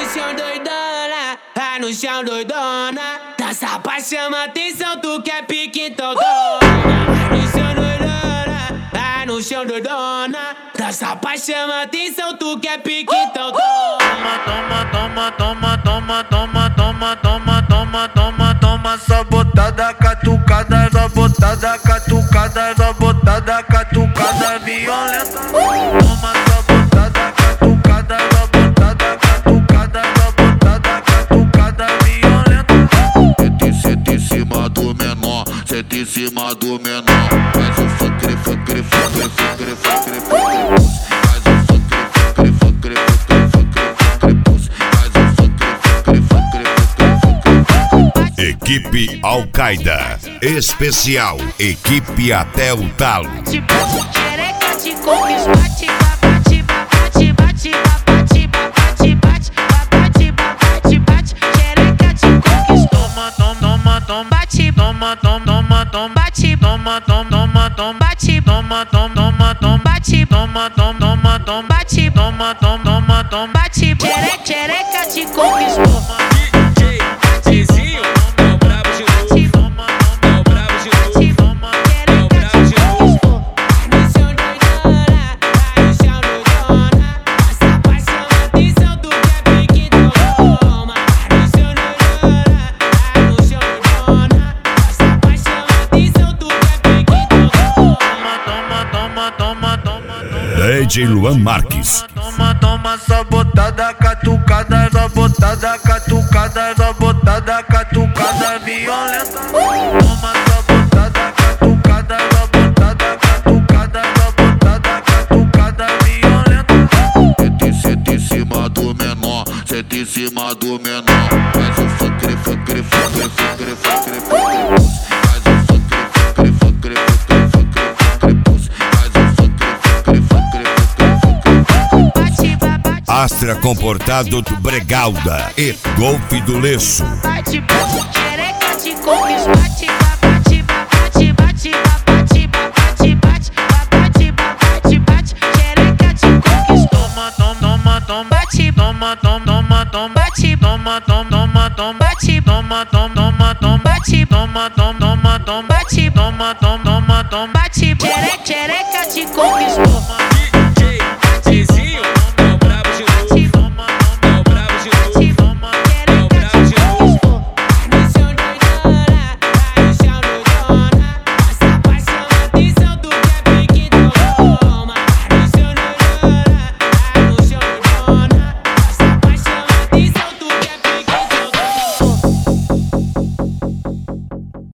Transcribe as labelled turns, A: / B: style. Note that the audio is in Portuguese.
A: chão doidona, vai no chão doidona. Dança pra chamar atenção, tu quer pique, então toma. Vai no chão doidona, vai no chão doidona. Dança pra chamar atenção, tu quer pique, então toma.
B: Toma, toma, toma, toma, toma, toma, toma, toma, toma, só botada catucada, só botada catucada, só botada catucada violenta. Toma, só botada catucada, só botada catucada, só botada catucada violenta. Senta em cima do menor, senta em cima do menor. Faz o fucre, fucre, fucre, fucre, fucre, fucre. Faz o fucre, fucre, fucre,
C: Equipe Al-Qaeda Especial, equipe até o talo.
D: Xereca te conquista, bate, bate, bate, bate, bate, bate, bate, bate, bate, bate. Xereca te conquista.
B: Toma, toma, toma,
D: Bate,
B: toma, toma, toma,
D: bate,
B: toma, toma, toma,
D: bate,
B: toma, toma, toma,
D: bate,
B: toma, toma, toma,
D: bate,
B: toma, toma, toma.
D: bate. Xereca te conquistou.
C: DJ Luan Marques.
B: Toma, toma, só botada catucada, só botada catucada, só botada catucada violenta. Toma, só botada catucada, só botada catucada, só botada catucada violenta. Senta em cima do menor, senta em cima do menor. Faz o fucre, fucre, fucre, fucre, fucre, fucre. Faz o fucre, fucre, fucre, fucre, fucre, fucre. Faz o fucre, fucre, fucre, fucre.
C: Astra Comportado do Bregalda e Golfe do Leço.
D: Bate, xereca te conquista. Bate, bate, bate, bate, bate, bate, bate, bate, bate. Xereca te conquista.
B: Toma, toma, toma,
D: Bate,
B: toma, toma, toma,
D: bate,
B: toma, toma, toma,
D: bate,
B: toma, toma, toma,
D: bate,
B: toma, toma, toma,
D: bate,
B: toma, toma, toma.
D: bate. Xereca